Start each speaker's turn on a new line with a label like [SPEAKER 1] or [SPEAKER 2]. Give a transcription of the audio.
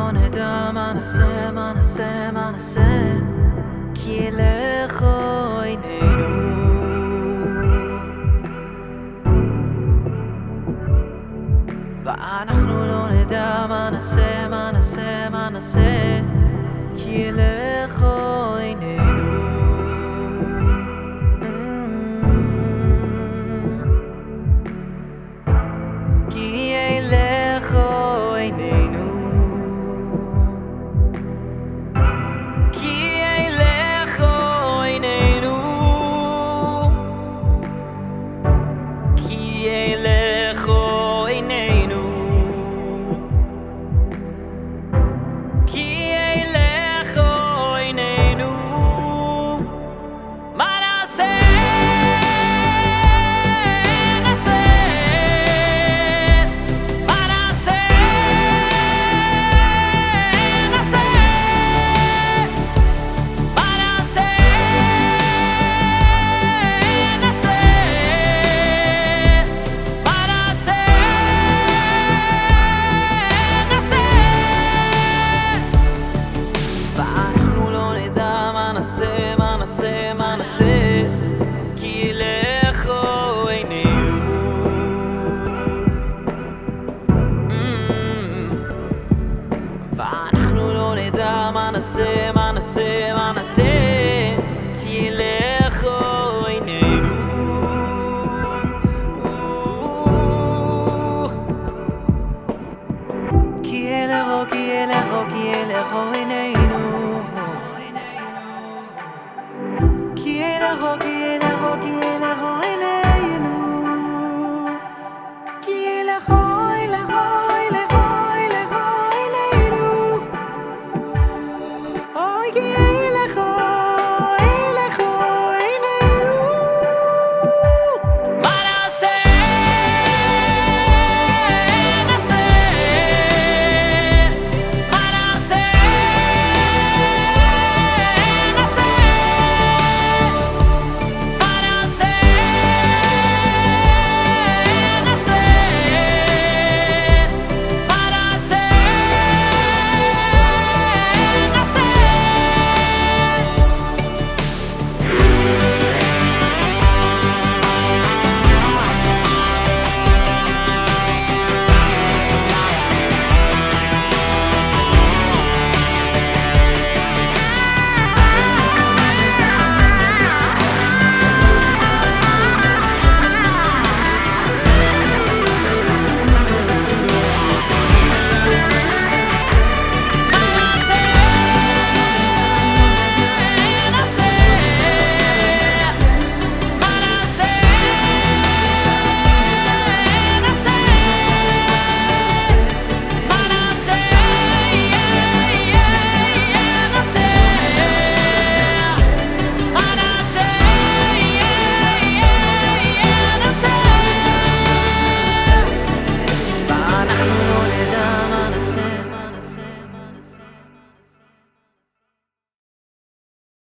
[SPEAKER 1] לא נדע מה נעשה, מה נעשה, מה נעשה, כי ילך עינינו. ואנחנו לא נדע מה נעשה, מה נעשה, מה נעשה, כי ילך עינינו. כי ילך עינינו. כי ילך עינינו. כי ילך עינינו. כי ילך עינינו. מה נעשה? מה נעשה, מה נעשה, כי ילך עינינו. ואנחנו לא נדע מה נעשה, מה נעשה, מה נעשה, כי ילך עינינו. כי ילך, כי ילך, כי ילך עינינו.